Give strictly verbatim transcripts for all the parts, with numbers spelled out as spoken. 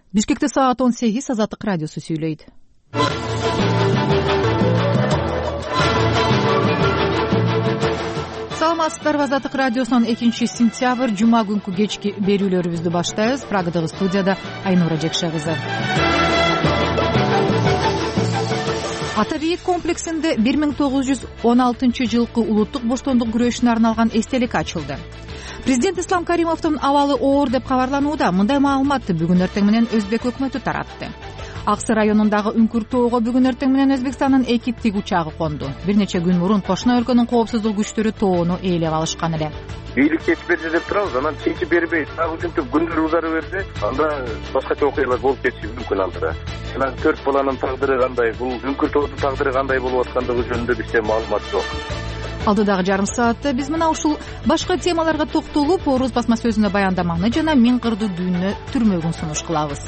Бишкекте саат он сегиз, Азаттык радиосу сүйлөйт. Саламатсыздарбы, Азаттык радиосунун экинчи сентябрь жума күнкү кечки берүүлөрүбүздү баштайбыз. Прагадагы студияда Айнура Жекше кызы. Ата бейит комплексинде бир миң тогуз жүз он алтынчы жылкы улуттук боштондук күрөшүнө арналган эстелик ачылды. Президент Ислам Каримовдун абалы оор деп кабарланууда. Мындай маалыматты бүгүн эртең менен Өзбек өкмөтү таратты. Аксы районундагы Үңкүр тоого бүгүн эртең менен Өзбекстандын эки тик учагы конду. Бир нече күн мурун кошуна өлкөнүн коопсуздук күчтөрү тоону ээлеп алышкан эле. Бийлик чечип берди деп турабыз, анан чечип бербей, дагы ушинтип күндөр узары берди, анда башкача окуялар болуп кетиши мүмкүн анда. Анан төрт баланын тагдыры кандай, бул Үңкүр тоодун тагдыры кандай болуп аткандыгы жөнүндө бизде маалымат жок. Алдыдагы жарым саатта биз мына ушул башка темаларга токтолуп, Орус басма сөзүнө баяндаманы жана Миң кырдуу дүйнө түрмөгүн сунуш кылабыз.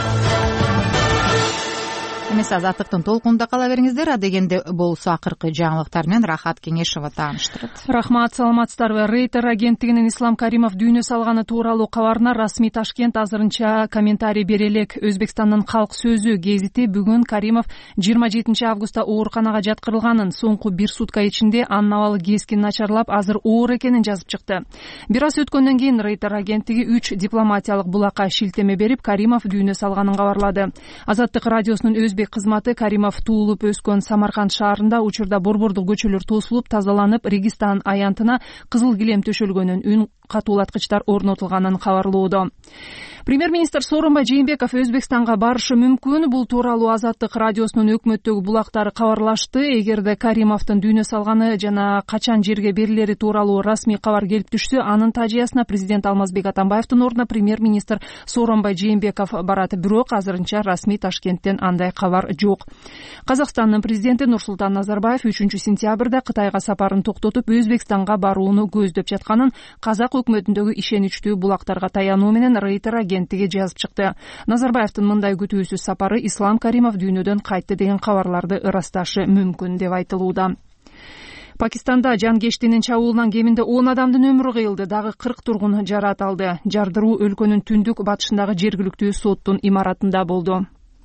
Эмес, Азаттыктын толкунда кала бериңиздер. Адегенде болсо акыркы жаңылыктар менен Рахат Кеңешова тааныштырат. Рахмат, саламатсыздарбы. Рейтер агенттигинин Ислам Каримов дүйнө салганы тууралуу кабарына расмий Ташкент азырынча комментарий бере элек. Өзбекстандын Калк сөзү гезити бүгүн Каримов жыйырма жетинчи августта ооруканага жаткырылганын, соңку бир сутка ичинде анын абалы кескин начарлап, азыр оор экенин жазып чыкты. Бир аз өткөндөн кийин Рейтер агенттиги үч дипломатиялык булакка шилтеме берип, Каримов дүйнө салганын кабарлады. Азаттык радиосунун Өзбек кызматы Каримов туулуп өскөн Самарканд шаарында учурда борбордук көчөлөр тосулуп, тазаланып, Регистан аянтына кызыл килем төшөлгөнүн, үн катуулаткычтар орнотулганын кабарлоодо. Премьер-министр Сооронбай Жээнбеков Өзбекстанга барышы мүмкүн. Бул тууралуу Азаттык радиосунун өкмөттөгү булактары кабарлашты. Эгерде Каримовдун дүйнө салганы жана качан жерге берилери тууралуу расмий кабар келип түшсө, анын тажыясына президент Алмазбек Атамбаевдин ордуна премьер-министр Сооронбай Жээнбеков барат. Бирок азырынча расмий Ташкенттен андай кабар жок. Казакстандын президенти Нурсултан Назарбаев үчүнчү сентябрда Кытайга сапарын токтотуп, Өзбекстанга барууну көздөп жатканын казак өкмөтүндөгү ишеничтүү булактарга таянуу менен Рейтер агенттиги жазып чыкты. Назарбаевдин мындай күтүүсүз сапары Ислам Каримов дүйнөдөн кайтты деген кабарларды ырасташы мүмкүн деп айтылууда. Пакистанда Жангештинин чабуулунан кеминде он адамдын өмүрү кыйылды, дагы кырк тургун жараат алды. Жардыруу өлкөнүн түндүк батышындагы жергиликтүү соттун имаратында болду.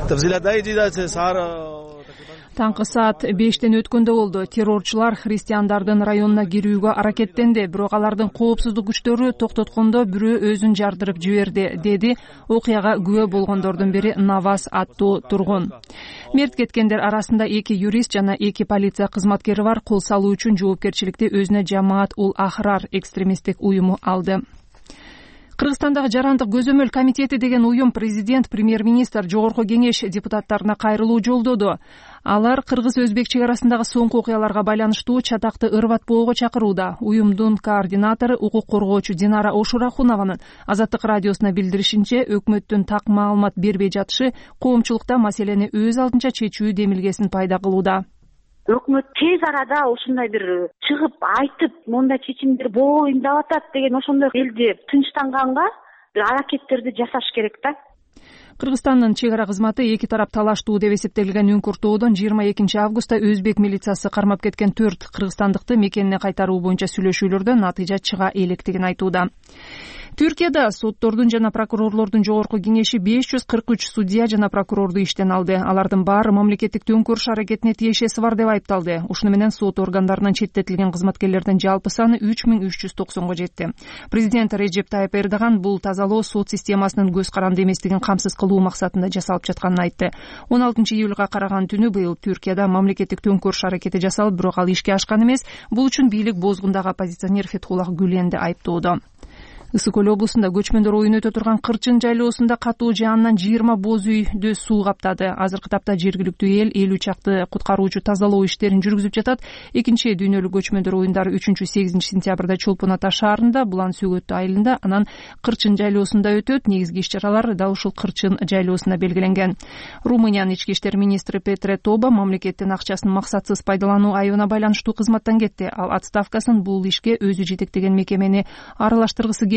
Таңкы саат бештен өткөндө болду. Террорчулар христиандардын районуна кирүүгө аракеттенди, бирок алардын коопсуздук күчтөрү токтоткондо бирөө өзүн жардырып жиберди, деди окуяга күбө болгондордун бири Наваз аттуу тургун. Мерт кеткендер арасында эки юрист жана эки полиция кызматкери бар. Кол салуу үчүн жоопкерчиликти өзүнө Жамаат ул Ахрар экстремисттик уюму алды. Кыргызстандагы Жарандык көзөмөл комитети деген уюм президент, премьер-министр, жогорку кеңеш депутаттарына кайрылуу жолдоду. Алар кыргыз-өзбек чек арасындагы соңку окуяларга байланыштуу чатакты ырбатпоого чакырууда. Уюмдун координатору, укук коргоочу Динара Ошурахунованын Азаттык радиосуна билдиришинче, өкмөттүн так маалымат бербей жатышы коомчулукта маселени өз алдынча чечүү демилгесин пайда кылууда. Өкмөт тез арада ушундай бир чыгып айтып, мондай чечимдер болоюн деп атат деген ошондой элди тынчтанганга бир аракеттерди жасаш керек да. Кыргызстандын чек ара кызматы эки тарап талаштуу деп эсептелген Үңкүр тоодон жыйырма экинчи августта өзбек милициясы кармап кеткен төрт кыргызстандыкты мекенине кайтаруу боюнча сүйлөшүүлөрдө натыйжа чыга электигин айтууда. Түркияда соттордун жана прокурорлордун жогорку кеңеши беш жүз кырк үч судья жана прокурорду иштен алды. Алардын баары мамлекеттик төңкөрүш аракетине тиешеси бар деп айыпталды. Ушуну менен сот органдарынан четтетилген кызматкерлердин жалпы саны үч миң үч жүз токсонго жетти. Президент Реджеп Тайып Эрдоган бул тазалоо сот системасынын көз каранды эместигин камсыз кылуу максатында жасалып жатканын айтты. он алтынчы июлга караган түнү быйыл Түркияда мамлекеттик төңкөрүш аракети жасалып, бирок ал ишке ашкан эмес. Бул үчүн бийлик бозгундагы оппозиционер Фетхуллах Гүленди айыптоодо. Ысык көл облусунда көчмөндөр оюн өтө турган Кырчын жайлоосунда катуу жаандан жыйырма боз үйдү суу каптады. Азыркы тапта жергиликтүү эл элүү чакты куткаруучу тазалоо иштерин жүргүзүп жатат. Экинчи дүйнөлүк көчмөндөр оюндары үчүнчү сегизинчи сентябрда Чолпон Ата шаарында, Булан Сөгөт айылында, анан Кырчын жайлоосунда өтөт. Негизги иш-чаралар да ушул Кырчын жайлоосунда белгиленген. Румыниянын ички иштер министри Петре Тоба мамлекеттин акчасын максатсыз пайдалануу айыбына байланыштуу кызматтан кетти. Ал отставкасын бул ишке өзү жетектеген мекемени аралаштыргысы келип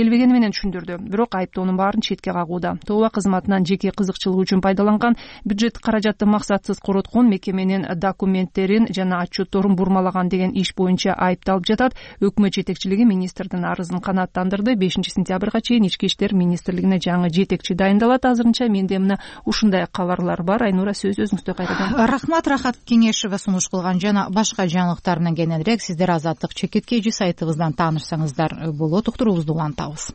келбегени менен түшүндүрдү. Бирок айыптоонун баарын четке кагууда. ТООБА кызматынан жеке кызыкчылык үчүн пайдаланган бюджет каражатты максатсыз короткон, мекеменин документтерин жана отчетторун бурмалаган деген иш боюнча айыпталып жатат. Өкмөт жетекчилиги министрдин арызын канааттандырды. бешинчи сентябрга чейин Ички иштер министрлигине жаңы жетекчи дайындалат. Азырынча менде мына ушундай кабарлар бар. Айнура, сөз өзүңүздө кайрадан. Рахмат, Рахат Кеңешева сунуш кылган жана башка жаңылыктар менен кененирээк сиздер Азаттык чекиткейчи сайтыбыздан таанышсаңыздар болот. Уктуруубузду улантабыз.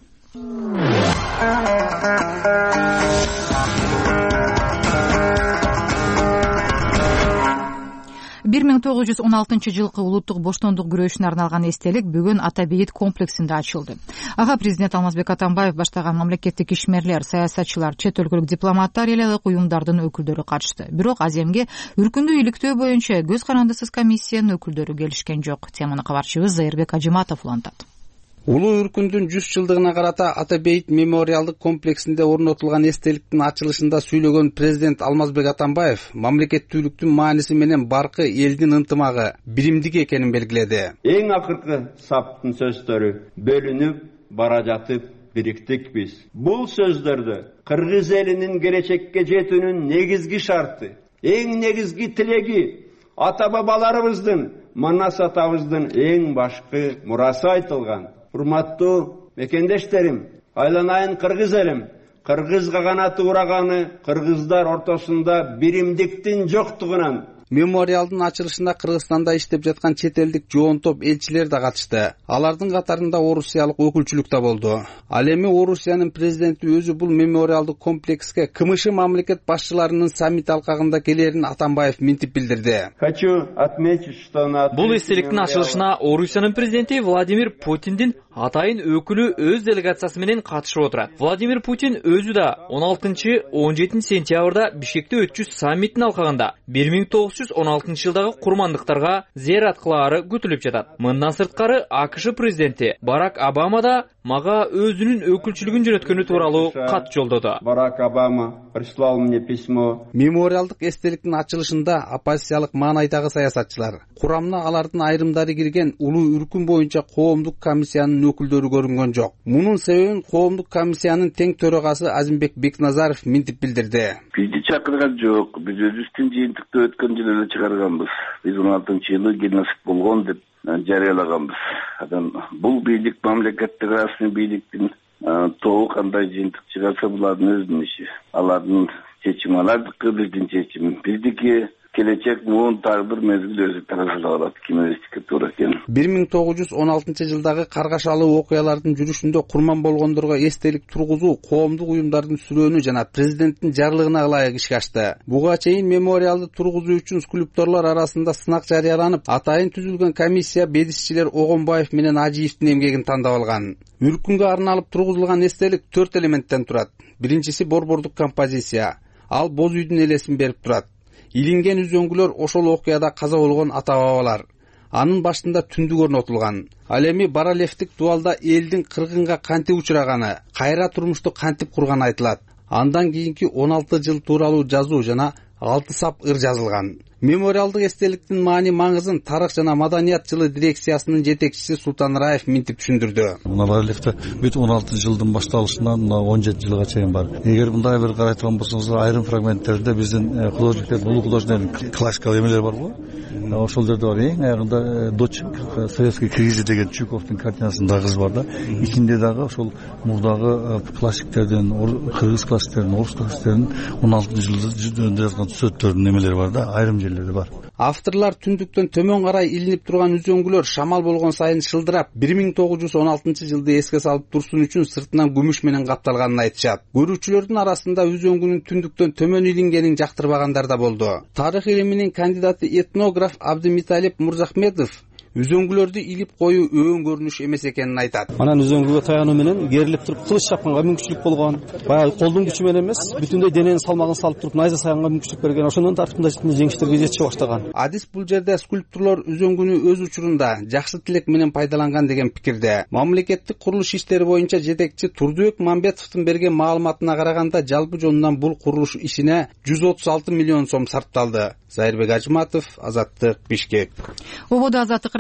бир миң тогуз жүз он алтынчы жылкы улуттук боштондук күрөшүнө арналган эстелик бүгүн Ата бейит комплексинде ачылды. Ага президент Алмазбек Атамбаев баштаган мамлекеттик ишмерлер, саясатчылар, чет өлкөлүк дипломаттар, эл элек уюмдардын өкүлдөрү катышты. Бирок аземге үркүндүү иликтөө боюнча көз карандысыз комиссиянын өкүлдөрү келишкен жок. Теманы кабарчыбыз Зайырбек Ажыматов улантат. Улуу үркүндүн жүз жылдыгына карата Ата бейит мемориалдык комплексинде орнотулган эстеликтин ачылышында сүйлөгөн президент Алмазбек Атамбаев мамлекеттүүлүктүн мааниси менен баркы элдин ынтымагы, биримдиги экенин белгиледи. Эң акыркы саптын сөздөрү бөлүнүп бара жатып бириктикпиз. Бул сөздөрдө кыргыз элинин келечекке жетүүнүн негизги шарты, эң негизги тилеги, ата бабаларыбыздын, Манас атабыздын эң башкы мурасы айтылган. Урматтуу мекендештерим, айланайын кыргыз элим, кыргызга канаты ураганы кыргыздар ортосунда биримдиктин жоктугунан. Мемориалдын ачылышына Кыргызстанда иштеп жаткан чет элдик жоон топ элчилер да катышты. Алардын катарында Орусиялык өкүлчүлүк да болду. Ал эми Орусиянын президенти өзү бул мемориалдык комплекске КМШ мамлекет башчыларынын саммит алкагында келерин Атамбаев минтип билдирди. Хочу отметить, что на бул эстеликтин ачылышына Орусиянын президенти Владимир Путиндин атайын өкүлү өз делегациясы менен катышып отурат. Владимир Путин өзү да он алтынчы он жетинчи сентябрда Бишкекте өтчү саммиттин алкагында бир миң тогуз жүз он алтынчы жылдагы курмандыктарга зыярат кылаары күтүлүп жатат. Мындан сырткары АКШ президенти Барак Обама да мага өзүнүн өкүлчүлүгүн жөнөткөнү тууралуу кат жолдоду. Барак Обама прислал мне письмо. Мемориалдык эстеликтин ачылышында оппозициялык маанайдагы саясатчылар, курамына алардын айрымдары кирген улуу үркүн боюнча коомдук комиссиянын өкүлдөрү көрүнгөн жок. Мунун себебин коомдук комиссиянын тең төрагасы Азимбек Бекназаров минтип билдирди. Бизди чакырган жок. Биз өзүбүздүн жыйынтыкты өткөн жылы эле чыгарганбыз. Биз он алтынчы жылы эл насип болгон деп жарыялаганбыз. Анан бул бийлик мамлекеттик расмий бийликтин тобу кандай жыйынтык чыгарса булардын өзүнүн иши. Алардын чечими, алардыкы биздин чечим. Биздики келечек муун тагдыр мезгил өзү таrazılап алат. Ким эстикке туура экен. бир миң тогуз жүз он алтынчы жылдагы каргашалуу окуялардын жүрүшүндө курман болгондорго эстелик тургузуу коомдук уюмдардын сүрөөнү жана президенттин жарлыгына ылайык ишке ашты. Буга чейин мемориалды тургузуу үчүн скульпторлор арасында сынак жарыяланып, атайын түзүлгөн комиссия бедисчилер Огонбаев менен Ажиевдин эмгегин тандап алган. Үркүнгө арналып тургузулган эстелик төрт элементтен турат. Биринчиси борбордук композиция. Ал боз үйдүн элесин берип турат. Илинген үзөңгүлөр ошол окуяда каза болгон ата бабалар. Анын башында түндүк орнотулган. Ал эми баралевтик дуалда элдин кыргынга кантип учураганы, кайра турмушту кантип курганы айтылат. Андан кийинки он алты жыл тууралуу жазуу жана алты сап ыр жазылган. Мемориалдык эстеликтин маани маңызын тарых жана маданият жылы дирекциясынын жетекчиси Султан Раев минтип түшүндүрдү. Мына баралевте бүт он алты жылдын башталышынан он жети жылга чейин бар. Эгер мындай бир карайтган болсоңуздар, айрым фрагменттерде биздин художниктер, улуу художниктер классикалык эмелер бар го. Ошол жерде бар. Эң аягында дочь советский киргизи деген Чуковдун картинасында кыз бар да. Ичинде дагы ошол мурдагы классиктердин, кыргыз классиктердин, орус классиктердин он алтынчы жылда жазган сүрөттөрдүн эмелери бар да. Айрым бар. Авторлар түндүктөн төмөн карай илинип турган үзөңгүлөр шамал болгон сайын шылдырап, бир миң тогуз жүз он алтынчы жылды эске салып турсун үчүн сыртынан күмүш менен капталганын айтышат. Көрүүчүлөрдүн арасында үзөңгүнүн түндүктөн төмөн илингенин жактырбагандар да болду. Тарых илиминин кандидаты этнограф Абдымиталип Мурзахметов үзөңгүлөрдү илип коюу өң көрүнүш эмес экенин айтат. Анан үзөңгүгө таянуу менен керилип туруп кылыч чапканга мүмкүнчүлүк болгон. Баягы колдун күчү менен эмес, бүтүндөй дененин салмагын салып туруп найза саянга мүмкүнчүлүк берген. Ошондон тартып жеңиштерге жетише баштаган. Адис бул жерде скульпторлор үзөңгүнү өз учурунда жакшы тилек менен пайдаланган деген пикирде. Мамлекеттик курулуш иштери боюнча жетекчи Турдубек Мамбетовдун берген маалыматына караганда, жалпы жонунан бул курулуш ишине жүз отуз алты миллион сом сарпталды. Зайырбек Ажыматов, Азаттык, Бишкек. Ободо Азаттык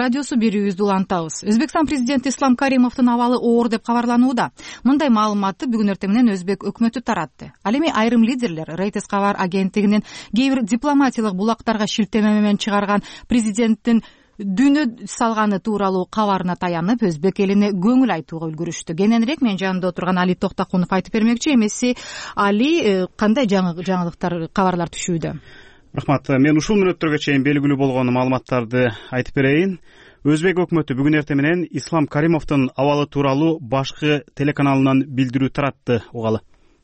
радиосу берүүбүздү улантабыз. Өзбекстан президенти Ислам Каримовдун абалы оор деп кабарланууда. Мындай маалыматты бүгүн эртең менен Өзбек өкмөтү таратты. Ал эми айрым лидерлер Reuters кабар агенттигинин кээ бир дипломатиялык булактарга шилтеме менен чыгарган президенттин дүйнө салганы тууралуу кабарына таянып өзбек элине көңүл айтууга үлгүрүштү. Кененирээк менин жанымда отурган Али Токтакунов айтып бермекчи. Эмеси Али, кандай жаңылыктар, кабарлар түшүүдө? Рахмат. Мен ушул мүнөттөргө чейин белгилүү болгон маалыматтарды айтып берейин. Өзбек өкмөтү бүгүн эртең менен Ислам Каримовдун абалы тууралуу башкы телеканалынан билдирүү таратты. Угалы.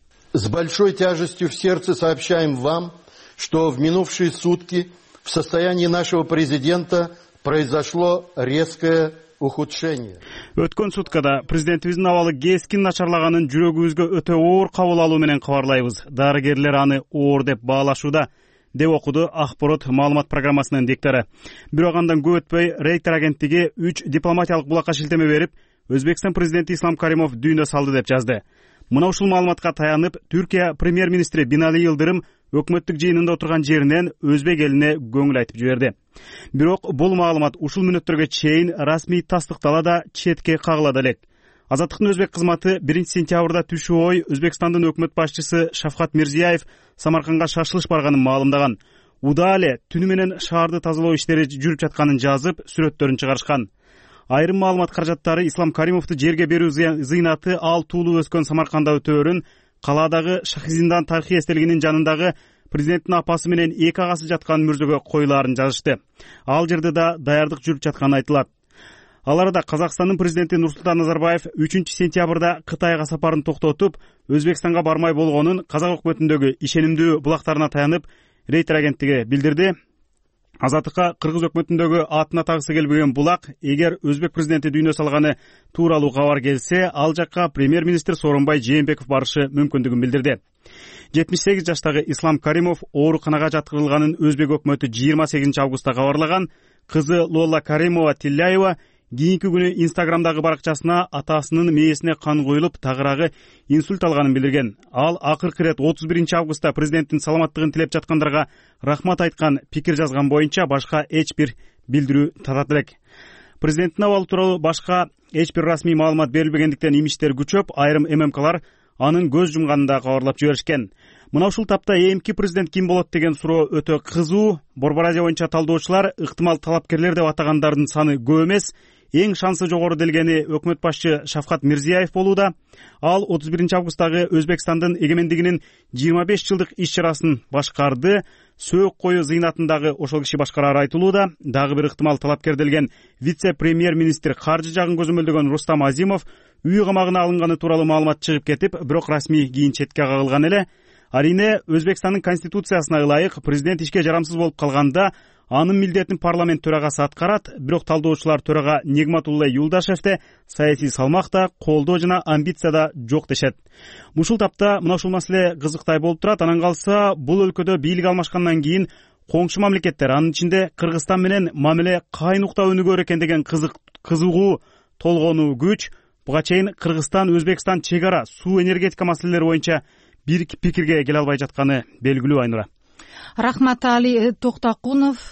С большой тяжестью в сердце сообщаем вам, что в минувшие сутки в состоянии нашего президента произошло резкое ухудшение. Өткөн суткада президентибиздин абалы кескин начарлаганын жүрөгүбүзгө өтө оор кабыл алуу менен кабарлайбыз. Дарыгерлер аны оор деп баалашууда, деп окуду Акпарат маалымат программасынын диктори. Бирок андан көп өтпөй Рейтер агенттиги үч дипломатиялык булакка шилтеме берип, Өзбекстан президенти Ислам Каримов дүйнө салды деп жазды. Мына ушул маалыматка таянып, Түркия премьер-министри Бинали Йылдырым өкмөттүк жыйынында отурган жеринен өзбек элине көңүл айтып жиберди. Бирок бул маалымат ушул мүнөттөргө чейин расмий тастыктала да четке кагыла да элек. Азаттыктын өзбек кызматы биринчи сентябрда түшүү ой Өзбекстандын өкмөт башчысы Шавкат Мирзиёев Самаркандга шашылыш барганын маалымдаган. Уда эле түнү менен шаарды тазалоо иштери жүрүп жатканын жазып, сүрөттөрүн чыгарышкан. Айрым маалымат каражаттары Ислам Каримовду жерге берүү зыйнаты ал туулуу өскөн Самарканда өтөөрүн калаадагы Шахизиндан тарыхый эстелигинин жанындагы президенттин апасы менен эки агасы жаткан мүрзөгө коюлаарын жазышты. Ал жерде да даярдык жүрүп жатканы айтылат. Ал арада Казакстандын президенти Нурсултан Назарбаев үчүнчү сентябрда Кытайга сапарын токтотуп, Өзбекстанга бармай болгонун казак өкмөтүндөгү ишенимдүү булактарына таянып, Рейтер агенттиги билдирди. Азаттыкка кыргыз өкмөтүндөгү атына тагысы келбеген булак, эгер өзбек президенти дүйнө салганы тууралуу кабар келсе, ал жакка премьер-министр Сооронбай Жээнбеков барышы мүмкүндүгүн билдирди. жетимиш сегиз жаштагы Ислам Каримов ооруканага жаткырылганын өзбек өкмөтү жыйырма сегизинчи августта кабарлаган. Кызы Лола Каримова Тилляева кийинки күнү Инстаграмдагы баракчасына атасынын мээсине кан куюлуп, тагыраагы инсульт алганын билдирген. Ал акыркы ирет отуз биринчи августта президенттин саламаттыгын тилеп жаткандарга рахмат айткан пикир жазган боюнча башка эч бир билдирүү татат элек. Президенттин абалы тууралуу башка эч бир расмий маалымат берилбегендиктен имиштер күчөп, айрым эм эм калар анын көз жумганын да кабарлап жиберишкен. Мына ушул тапта эмки президент ким болот деген суроо өтө кызуу. Борбор Азия боюнча талдоочулар ыктымал талапкерлер деп атагандардын саны көп эмес. Эң шансы жогору делгени өкмөт башчы Шавкат Мирзиёев болууда. Ал отуз биринчи августтагы Өзбекстандын эгемендигинин жыйырма беш жылдык иш-чарасын башкарды. Сөөк коюу зыйнатындагы ошол киши башкарары айтылууда. Дагы бир ыктымал талапкер делген вице-премьер-министр каржы жагын көзөмөлдөгөн Рустам Азимов үй камагына алынганы тууралуу маалымат чыгып кетип, бирок расмий кийин четке кагылган эле. Арине Өзбекстандын конституциясына ылайык президент ишке жарамсыз болуп калганда анын милдетин парламент төрагасы аткарат. Бирок талдоочулар төрага Нигматулла Юлдашевде саясий салмак да, колдоо жана амбиция да жок дешет. Ушул тапта мына ушул маселе кызыктай болуп турат. Анан калса, бул өлкөдө бийлик алмашкандан кийин коңшу мамлекеттер, анын ичинде Кыргызстан менен мамиле кайын нукта өнүгөр экен деген кызык кызыгуу толгонуу күч. Буга чейин Кыргызстан, Өзбекстан чек ара суу энергетика маселелери боюнча бир пикирге келе албай жатканы белгилүү. Айнура. Рахмат. Али Токтакунов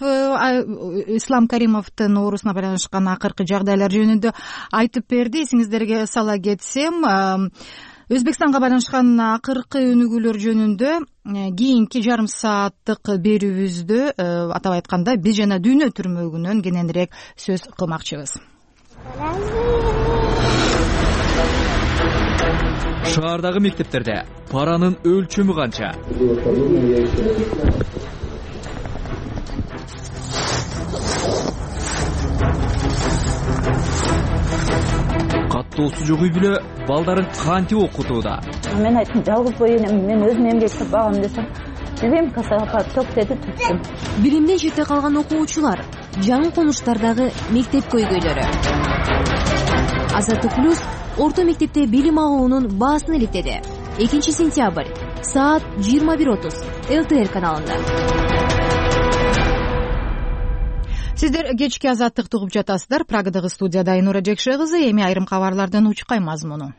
Ислам Каримовдун оорусуна байланышкан акыркы жагдайлар жөнүндө айтып берди. Эсиңиздерге сала кетсем, Өзбекстанга байланышкан акыркы өнүгүүлөр жөнүндө кийинки жарым сааттык берүүбүздө атап айтканда биз жана дүйнө түрмөгүнөн кененирээк сөз кылмакчыбыз. Шаардагы мектептерде паранын өлчөмү канча? Каттоосу жок үй бүлө балдарын кантип окутууда? Мен айттым, жалгыз бой энем, мен өзүм эмгектеп багам десем, бизем касапа ток деди, түттүм. Билимден четте калган окуучулар, жаңы конуштардагы мектеп көйгөйлөрү. Азаттык плюс орто мектепте билим алуунун баасын иликтеди. экинчи сентябрь, саат жыйырма бир отуз, эл тэ эр каналында. Сиздер кечки азаттыкты угуп жатасыздар. Прагадагы студияда Айнура Жекше кызы. Эми айрым кабарлардын учкай мазмуну.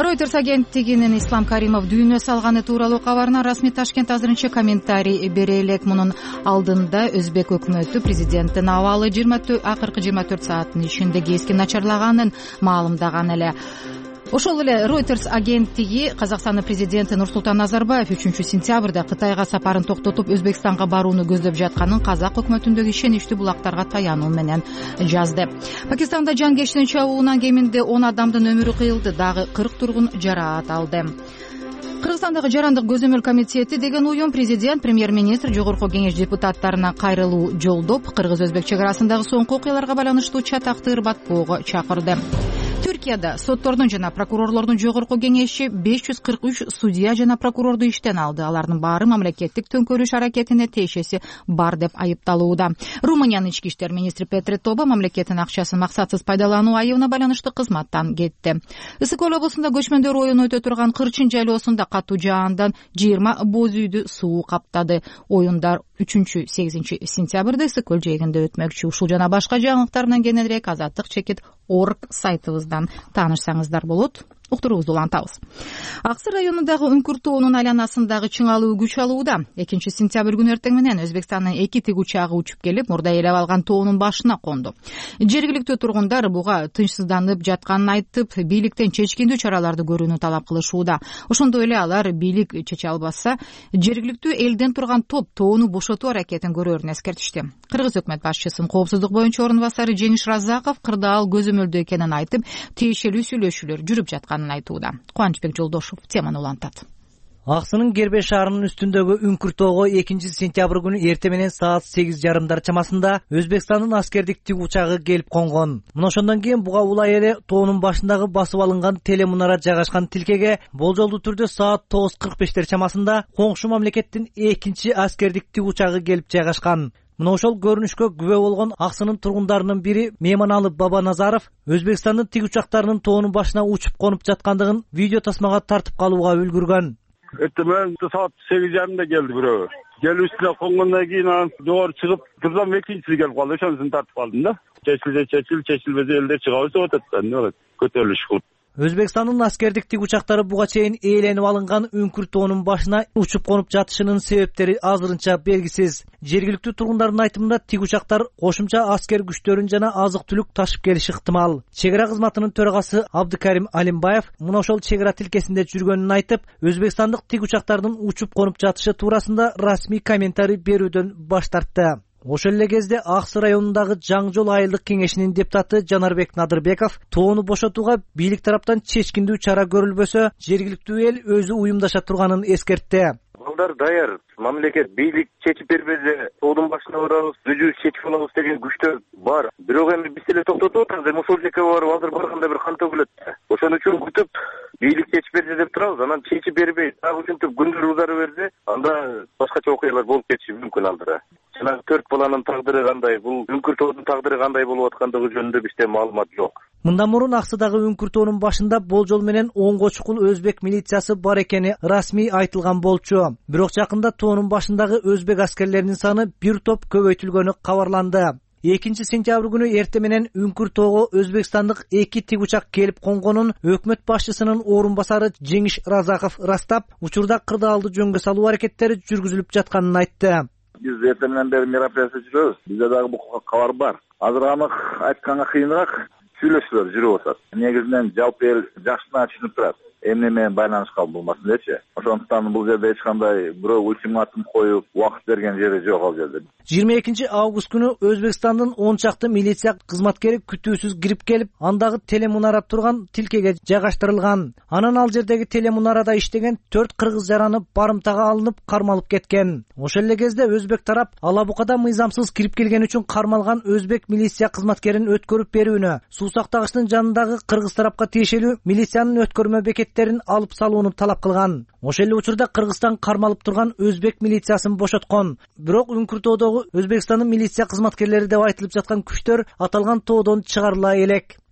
Reuters агенттигинин Ислам Каримов дүйнө салганы тууралуу кабарына расмий Ташкент азырынча комментарий бере элек. Мунун алдында Өзбек өкмөтү президенттин абалы акыркы жыйырма төрт сааттын ичинде кескин начарлаганын маалымдаган эле. Ошол эле Reuters агенттиги Казакстандын президенти Нурсултан Назарбаев үчүнчү сентябрда Кытайга сапарын токтотуп Өзбекстанга барууну көздөп жатканын казак өкмөтүндөгү ишеничтүү булактарга таянуу менен жазды. Пакистанда жангечтин чабуулунан кеминде он адамдын өмүрү кыйылды, дагы кырк тургун жараат алды. Кыргызстандагы жарандык көзөмөл комитети деген уюм президент, премьер-министр, жогорку кеңеш депутаттарына кайрылуу жолдоп, кыргыз-өзбек чек арасындагы соңку окуяларга байланыштуу чатакты ырбатпоого чакырды. Түркияда соттордун жана прокурорлордун жогорку кеңеши беш жүз кырк үч судья жана прокурорду иштен алды. Алардын баары мамлекеттик төңкөрүш аракетине тиешеси бар деп айыпталууда. Румыниянын ички иштер министри Петре Тоба мамлекеттин акчасын максатсыз пайдалануу айыбына байланыштуу кызматтан кетти. Ысык көл облусунда көчмөндөр оюну өтө турган Кырчын жайлоосунда катуу жаандан жыйырма боз үйдү суу каптады. Оюндар үчүнчү сегизинчи сентябрда Ысык көл жээгинде өтмөкчү. Ушул жана башка жаңылыктар менен кененирээк азаттык чекит орг сайтыбыздан таанышсаңыздар болот. Уктуруубузду улантабыз. Ак Сыр районундагы Үңкүр тоонун айланасындагы чыңалуу күч алууда. экинчи сентябрь күнү эртең менен Өзбекстандын эки тик учагы учуп келип, мурда ээлеп алган тоонун башына конду. Жергиликтүү тургундар буга тынчсызданып жатканын айтып, бийликтен чечкиндүү чараларды көрүүнү талап кылышууда. Ошондой эле алар бийлик чече албаса, жергиликтүү элден турган топ тоону бошотуу аракетин көрөөрүн эскертишти. Кыргыз өкмөт башчысынын коопсуздук боюнча орун басары Жеңиш Разаков кырдаал көзөмөлдөө экенин айтып, тиешелүү сүйлөшүүлөр жүрүп жаткан айтууда. Кубанычбек Жолдошов теманы улантат. Аксынын Кербе шаарынын үстүндөгү Үңкүр тоого экинчи сентябрь күнү эртең менен саат сегиз жарымдар чамасында Өзбекстандын аскердик тик учагы келип конгон. Мына ошондон кийин буга улай эле тоонун башындагы басып алынган телемунара жайгашкан тилкеге болжолдуу түрдө саат тогуз кырк бештер чамасында коңшу мамлекеттин экинчи аскердик тик учагы келип жайгашкан. Мына ошол көрүнүшкө күбө болгон Аксынын тургундарынын бири Мейманалы Баба Назаров Өзбекстандын тик учактарынын тоонун башына учуп конуп жаткандыгын видео тасмага тартып калууга үлгүргөн. Эртең саат сегиз жарымда келди бирөө. Келип үстүнө конгондон кийин анан жогору чыгып, бирден экинчиси келип калды. Ошонусун тартып калдым да. Чечилсе чечил, чечилбесе элдер чыгабыз деп атат да. Эмне болот? Көтөрүлүш кылып. Өзбекстандын аскердик тик учактары буга чейин ээленип алынган Үңкүр тоонун башына учуп конуп жатышынын себептери азырынча белгисиз. Жергиликтүү тургундардын айтымында тик учактар кошумча аскер күчтөрүн жана азык-түлүк ташып келиши ыктымал. Чек ара кызматынын төрагасы Абдыкарим Алимбаев мына ошол чек ара тилкесинде жүргөнүн айтып, Өзбекстандык тик учактардын учуп конуп жатышы туурасында расмий комментарий берүүдөн баш тартты. Ошол эле кезде Ак Сыр районундагы Жаң жол айылдык кеңешинин депутаты Жанарбек Надырбеков тоону бошотууга бийлик тараптан чечкиндүү чара көрүлбөсө, жергиликтүү эл өзү уюмдаша турганын эскертти. Балдар даяр. Мамлекет бийлик чечип бербесе, тоодун башына барабыз, өзүбүз чечип алабыз деген күчтөр бар. Бирок эми биз эле токтотуп атабыз, эми ошол жака барып азыр барганда бир кантип келет. Ошон үчүн күтүп, бийлик чечип берсе деп турабыз, анан чечип бербей, дагы ушинтип күндөр узары берсе, анда башкача окуялар болуп кетиши мүмкүн алдыра. Жана төрт баланын тагдыры кандай, бул Үңкүр тоонун тагдыры кандай болуп аткандыгы жөнүндө бизде маалымат жок. Мындан мурун Аксыдагы Үңкүр тоонун башында болжол менен онго чукул өзбек милициясы бар экени расмий айтылган болчу. Бирок жакында тоонун башындагы өзбек аскерлеринин саны бир топ көбөйтүлгөнү кабарланды. экинчи сентябрь күнү эртең менен Үңкүр тоого Өзбекстандык эки тик учак келип конгонун өкмөт башчысынын орун басары Жеңиш Разаков растап, учурда кырдаалды жөнгө салуу аракеттери жүргүзүлүп жатканын айтты. Биз эртең менен бери мероприятие жүрөбүз. Бизде дагы бул кабар бар. Азыр аны айтканга кыйыныраак сүйлөшүүлөр жүрүп атат. Негизинен жалпы эл жакшына түшүнүп турат. Эмне менен байланышка болмасын дечи. Ошондуктан бул жерде эч кандай бирөө ультиматум коюп, убакыт берген жери жок ал жерде. жыйырма экинчи август күнү Өзбекстандын он чакты милиция кызматкери күтүүсүз кирип келип, андагы телемунара турган тилкеге жайгаштырылган. Анан ал жердеги телемунарада иштеген төрт кыргыз жараны барымтага алынып, кармалып кеткен. Ошол эле кезде өзбек тарап Алабукада мыйзамсыз кирип келген үчүн кармалган өзбек милиция кызматкерин өткөрүп берүүнү, суу сактагычтын жанындагы кыргыз тарапка тиешелүү милициянын өткөрмө бекеттерин алып салууну талап кылган. Ошол эле учурда Кыргызстан кармалып турган өзбек милициясын бошоткон. Бирок Үңкүр тоодогу Өзбекстандын милиция кызматкерлери деп айтылып жаткан күчтөр аталган тоодон чыгарыла элек.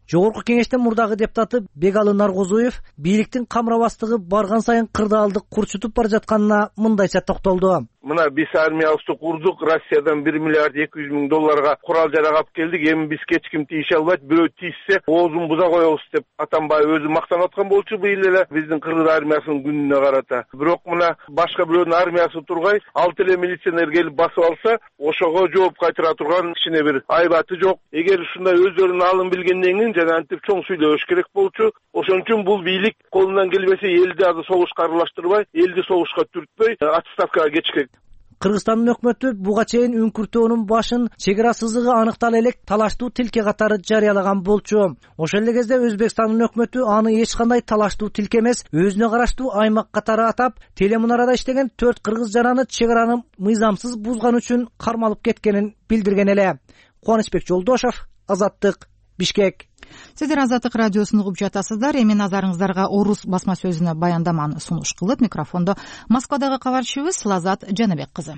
Жогорку кеңештин мурдагы депутаты Бегалы Наргозуев бийликтин камырабастыгы барган сайын кырдаалдык курчутуп бара жатканына мындайча токтолду. Мына биз армиябызды курдук, Россиядан бир миллиард эки жүз миң долларга курал жарак алып келдик. Эми бизге эч ким тийише албайт. Бирөө тийсе, оозун буза коебуз деп Атамбаев өзү мактанып аткан болчу быйыл эле биздин кыргыз армиясынын күнүнө карата. Бирок мына башка бирөөнүн армиясы тургай, алты эле милиционер келип басып алса, ошого жооп кайтара турган кичине бир айбаты жок. Эгер ушундай өздөрүнүн алын билгенден кийин жана антип чоң сүйлөш керек болчу. Ошон үчүн бул бийлик колунан келбесе элди азыр согушка аралаштырбай, элди согушка түртпөй, отставкага кетишкен. Кыргызстандын өкмөтү буга чейин үңкүртөөнүн башын чек ара сызыгы аныктала элек талаштуу тилке катары жарыялаган болчу. Ошол эле кезде Өзбекстандын өкмөтү аны эч кандай талаштуу тилке эмес, өзүнө караштуу аймак катары атап, телемунарада иштеген төрт кыргыз жараны чек араны мыйзамсыз бузган үчүн кармалып кеткенин билдирген эле. Кубанычбек Жолдошов, Азаттык, Бишкек. Сиздер Азаттык радиосун угуп жатасыздар. Эми назарыңыздарга Орус басма сөзүнө баяндаманы сунуш кылып, микрофондо Москвадагы кабарчыбыз Лазат Жаныбек кызы.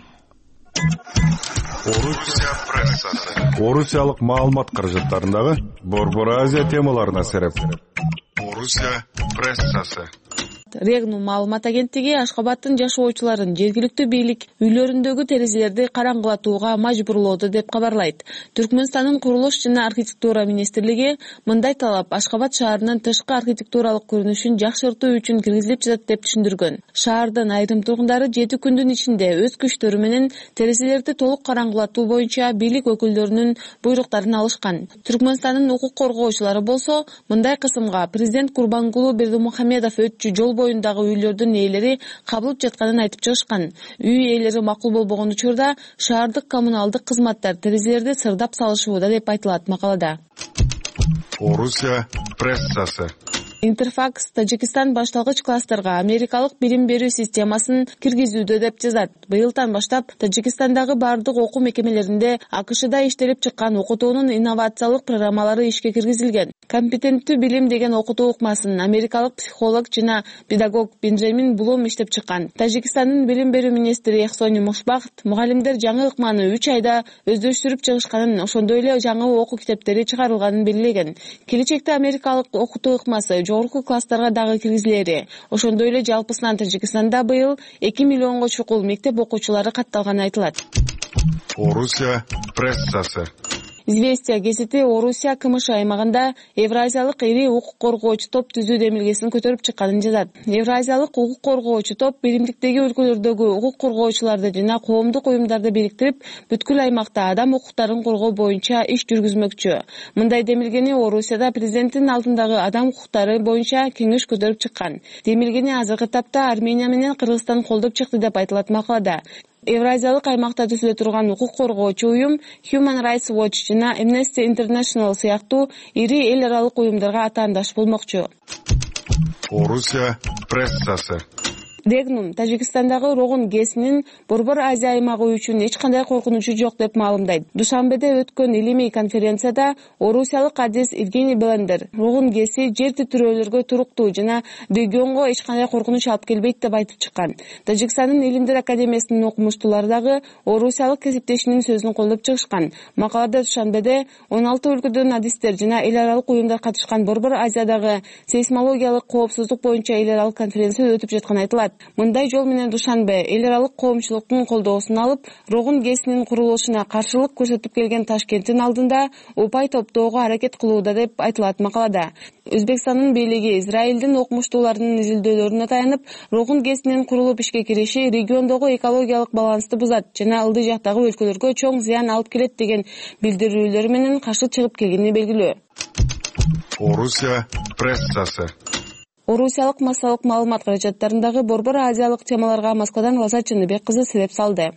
Орусия прессасы. Орусиялык маалымат каражаттарындагы Борбор Азия темаларына сереп. Орусия прессасы. Регнум маалымат агенттиги Ашкабадтын жашоочуларын жергиликтүү бийлик үйлөрүндөгү терезелерди караңгылатууга мажбурлоодо деп кабарлайт. Түркмөнстандын курулуш жана архитектура министрлиги мындай талап Ашкабад шаарынын тышкы архитектуралык көрүнүшүн жакшыртуу үчүн киргизилип жатат деп түшүндүргөн. Шаардын айрым тургундары жети күндүн ичинде өз күчтөрү менен терезелерди толук караңгылатуу боюнча бийлик өкүлдөрүнүн буйруктарын алышкан. Түркмөнстандын укук коргоочулары болсо мындай кысымга президент Курбангулу Бердимухамедов өтчү жол боюндагы үйлөрдүн ээлери кабылып жатканын айтып чыгышкан. Үй ээлери макул болбогон учурда шаардык коммуналдык кызматтар терезелерди сырдап салышууда деп айтылат макалада. Орусия прессасы. Интерфакс Тажикистан башталгыч класстарга америкалык билим берүү системасын киргизүүдө деп жазат. Быйылдан баштап Тажикистандагы бардык окуу мекемелеринде АКШда иштелип чыккан окутуунун инновациялык программалары ишке киргизилген. Компетенттүү билим деген окутуу ыкмасын америкалык психолог жана педагог Бенджамин Блум иштеп чыккан. Тажикстандын билим берүү министри Эхсони Мушбахт мугалимдер жаңы ыкманы үч айда өздөштүрүп чыгышканын, ошондой эле жаңы окуу китептери чыгарылганын белгилеген. Келечекте америкалык окутуу ыкмасы жогорку класстарга дагы киргизилери. Ошондой эле жалпысынан Тажикстанда быйыл эки миллионго чукул мектеп окуучулары катталганы айтылат. Орусия прессасы. Известия гезити Орусия КМШ аймагында Евразиялык ири укук коргоочу топ түзүү демилгесин көтөрүп чыкканын жазат. Евразиялык укук коргоочу топ биримдиктеги өлкөлөрдөгү укук коргоочуларды жана коомдук уюмдарды бириктирип, бүткүл аймакта адам укуктарын коргоо боюнча иш жүргүзмөкчү. Мындай демилгени Орусияда президенттин алдындагы адам укуктары боюнча кеңеш көтөрүп чыккан. Демилгени азыркы тапта Армения менен Кыргызстан колдоп чыкты деп айтылат макалада. Евразиялык аймакта түзүлө турган укук коргоочу уюм Human Rights Watch жана Amnesty International сыяктуу ири эл аралык уюмдарга атаандаш болмокчу. Орусия прессасы. Регнум Тажикстандагы Рогун ГЭСинин Борбор Азия аймагы үчүн эч кандай коркунучу жок деп маалымдайт. Душанбеде өткөн илимий конференцияда орусиялык адис Евгений Белендер Рогун ГЭСи жер титирөөлөргө туруктуу жана регионго эч кандай коркунуч алып келбейт деп айтып чыккан. Тажикстандын Илимдер академиясынын окумуштуулары дагы орусиялык кесиптешинин сөзүн колдоп чыгышкан. Макалада Душанбеде он алты өлкөдөн адистер жана эл аралык уюмдар катышкан Борбор Азиядагы сейсмологиялык коопсуздук боюнча эл аралык конференция өтүп жатканы айтылат. Мындай жол менен Душанбе эл аралык коомчулуктун колдоосун алып, Рогун ГЭСинин курулушуна каршылык көрсөтүп келген Ташкенттин алдында упай топтоого аракет кылууда деп айтылат макалада. Өзбекстандын бийлиги Израилдин окумуштууларынын изилдөөлөрүнө таянып, Рогун ГЭСинин курулуп ишке кириши региондогу экологиялык балансты бузат жана ылдый жактагы өлкөлөргө чоң зыян алып келет деген билдирүүлөр менен каршы чыгып келгени белгилүү. Орусия прессасы. Орусиялык массалык маалымат каражаттарындагы Борбор Азиялык темаларга Москвадан Лазат Жаныбек кызы сереп салды.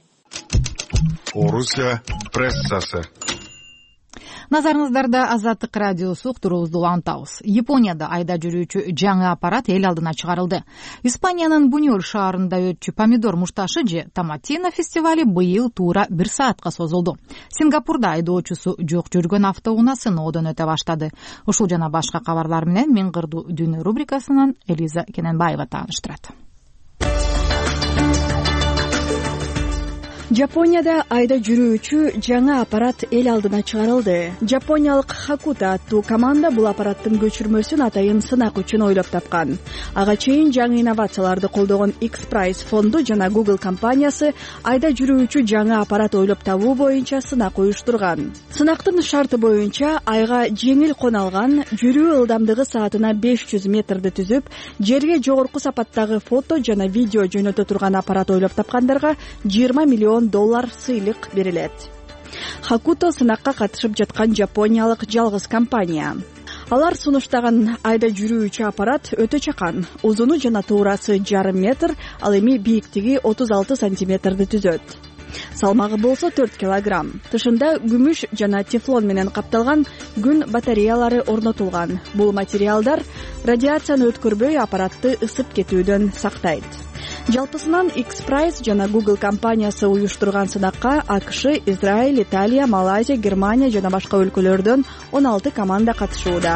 Орусия прессасы. Назарыңыздарда Азаттык радиосу уктуруубузду улантабыз. Японияда айда жүрүүчү жаңы аппарат эл алдына чыгарылды. Испаниянын Бунюэль шаарында өтчү помидор мушташы же томатина фестивали быйыл туура бир саатка созулду. Сингапурда айдоочусу жок жүргөн автоунаасы оодон өтө баштады. Ушул жана башка кабарлар менен Мен кырдуу дүйнө рубрикасынан Элиза Кененбаева тааныштырат. Жапонияда айда жүрүүчү жаңа аппарат эл алдына чыгарылды. Жапониялык Хакута аттуу команда бул аппараттын көчүрмөсүн атайын сынак үчүн ойлоп тапкан. Ага чейин жаңы инновацияларды колдогон X-Prize фонду жана Google компаниясы айда жүрүүчү жаңа аппарат ойлоп табуу боюнча сынак уюштурган. Сынактын шарты боюнча айга жеңил кона алган, жүрүү ылдамдыгы саатына беш жүз метрди түзүп, жерге жогорку сапаттагы фото жана видео жөнөтө турган аппарат ойлоп тапкандарга жыйырма миллион доллар сыйлык берилет. Хакуто сынакка катышып жаткан жапониялык жалгыз компания. Алар сунуштаган айда жүрүүчү аппарат өтө чакан, узуну жана туурасы жарым метр, ал эми бийиктиги отуз алты сантиметрди түзөт. Салмагы болсо төрт килограмм. Тышында күмүш жана тефлон менен капталган күн батареялары орнотулган. Бул материалдар радиацияны өткөрбөй аппаратты ысып кетүүдөн сактайт. Жалпысынан X-Prize жана Google компаниясы уюштурган сынакка АКШ, Израиль, Италия, Малайзия, Германия жана башка өлкөлөрдөн он алты команда катышууда.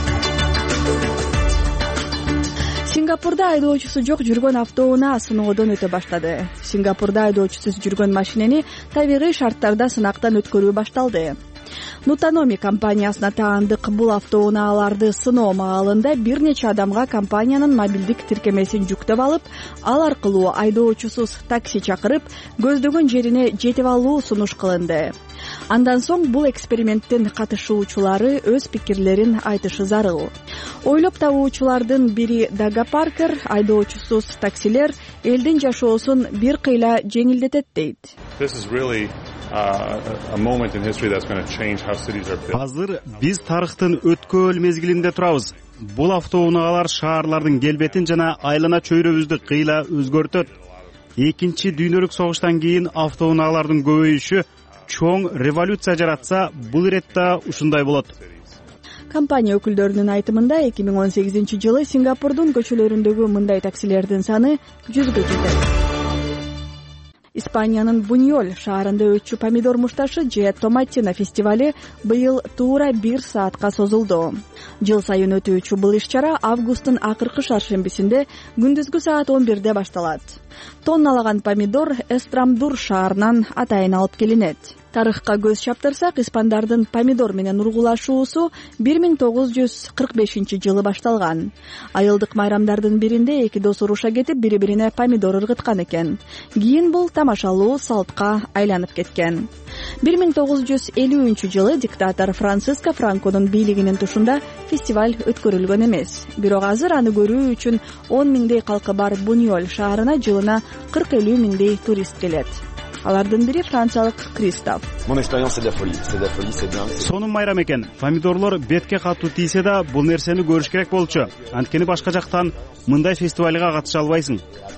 Сингапурда айдоочусу жок жүргөн автоунаа сыноодон өтө баштады. Сингапурда айдоочусуз жүргөн машинени табигый шарттарда сынактан өткөрүү башталды. Нутаноми компаниясына таандык бул автоунааларды сыноо маалында бир нече адамга компаниянын мобилдик тиркемесин жүктөп алып, ал аркылуу айдоочусуз такси чакырып, көздөгөн жерине жетип алуу сунуш кылынды. Андан соң бул эксперименттин катышуучулары өз пикирлерин айтышы зарыл. Ойлоп табуучулардын бири Дага Паркер, айдоочусуз таксилер элдин жашоосун бир кыйла жеңилдетет дейт. Азыр биз тарыхтын өткөөл мезгилинде турабыз. Бул автоунаагалар шаарлардын келбетин жана айлана чөйрөбүздү кыйла өзгөртөт. Экинчи дүйнөлүк согуштан кийин автоунаагалардын көбөйүшү чоң революция жаратса, бул иретте ушундай болот. Компания өкүлдөрүнүн айтымында эки миң он сегизинчи жылы Сингапурдун көчөлөрүндөгү мындай таксилердин саны жүзгө жетет. Испаниянын Буньоль шаарында өтчү помидор мушташы же томатина фестивали быйыл туура бир саатка созулду. Жыл сайын өтүүчү бул иш-чара августтун акыркы шаршембисинде күндүзгү саат он бирде башталат. Тонналаган помидор Эстрамдур шаарынан атайын алып келинет. Тарыхка көз чаптырсак, испандардын помидор менен ургулашуусу бир миң тогуз жүз кырк бешинчи жылы башталган. Айылдык майрамдардын биринде эки дос уруша кетип, бири-бирине помидор ыргыткан экен. Кийин бул тамашалуу салтка айланып кеткен. бир миң тогуз жүз элүүнчү жылы диктатор Франциско Франконун бийлигинин тушунда фестиваль өткөрүлгөн эмес. Бирок азыр аны көрүү үчүн он миңдей калкы бар Буньоль шаарына жылына кырк элүү миңдей турист келет. Алардын бири франциялык Кристоф. Сонун майрам экен. Помидорлор бетке катуу тийсе да, бул нерсени көрүш керек болчу. Анткени башка жактан мындай фестивалга катыша албайсың.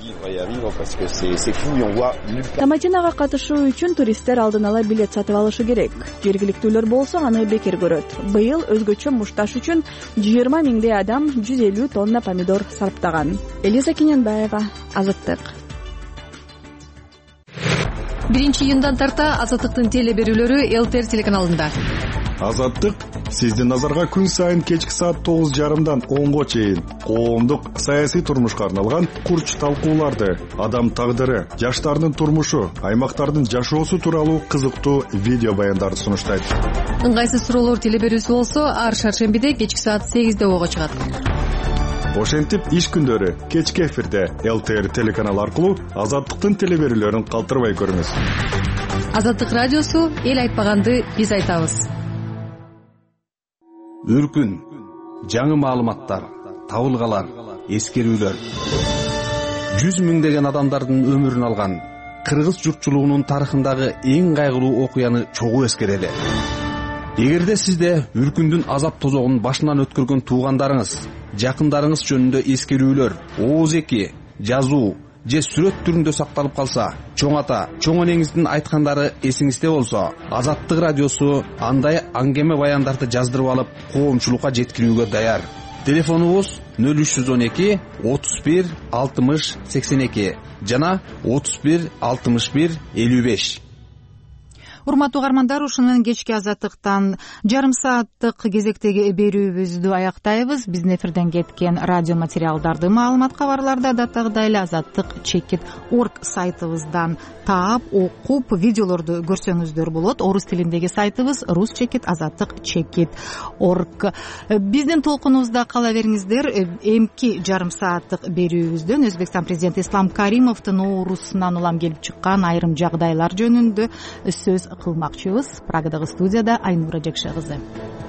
Томатинага катышуу үчүн туристтер алдын ала билет сатып алышы керек. Жергиликтүүлөр болсо аны бекер көрөт. Быйыл өзгөчө мушташ үчүн жыйырма миңдей адам жүз элүү тонна помидор сарптаган. Элиза Кененбаева, Азаттык. биринчи июндан тарта Азаттыктын теле берүүлөрү ЛТР телеканалында. Азаттык сиздин назарга күн сайын кечки саат тогуз жарымдан онго чейин коомдук саясий турмушка арналган курч талкууларды, адам тагдыры, жаштардын турмушу, аймактардын жашоосу тууралуу кызыктуу видео баяндарды сунуштайт. Ыңгайсыз суроолор теле берүүсү болсо, ар шаршембиде кечки саат сегизде ого чыгат. Ошентип иш күндөрү кечки эфирде ЛТР телеканалы аркылуу Азаттыктын теле берүүлөрүн калтырбай көрүңүз. Азаттык радиосу эл айтпаганды биз айтабыз. Үркүн, жаңы маалыматтар, табылгалар, эскерүүлөр. жүз миңдеген адамдардын өмүрүн алган кыргыз журтчулугунун тарыхындагы эң кайгылуу окуяны чогуу эскерели. Эгерде сизде үркүндүн азап тозогун башынан өткөргөн туугандарыңыз, жакындарыңыз жөнүндө эскерүүлөр, ооз эки, жазуу же сүрөт түрүндө сакталып калса, чоң ата, чоң энеңиздин айткандары эсиңизде болсо, Азаттык радиосу андай аңгеме баяндарды жаздырып алып, коомчулукка жеткирүүгө даяр. Телефонубуз нөл үч жүз он эки отуз бир алтымыш сексен эки жана отуз бир алтымыш бир элүү беш. урматтуу угармандар, ушуну менен кечки азаттыктан жарым сааттык кезектеги берүүбүздү аяктайбыз. Биздин эфирден кеткен радио материалдарды, маалымат, кабарларды адаттагыдай эле азаттык чекит орг сайтыбыздан таап, окуп, видеолорду көрсөңүздөр болот. Орус тилиндеги сайтыбыз рус чекит азаттык чекит орг. Биздин толкунубузда кала бериңиздер. Эмки жарым сааттык берүүбүздөн Өзбекстан президенти Ислам Каримовдун оорусунан улам келип чыккан айрым жагдайлар жөнүндө сөз кылмакчыбыз. Прагадагы студияда Айнура Жекше кызы.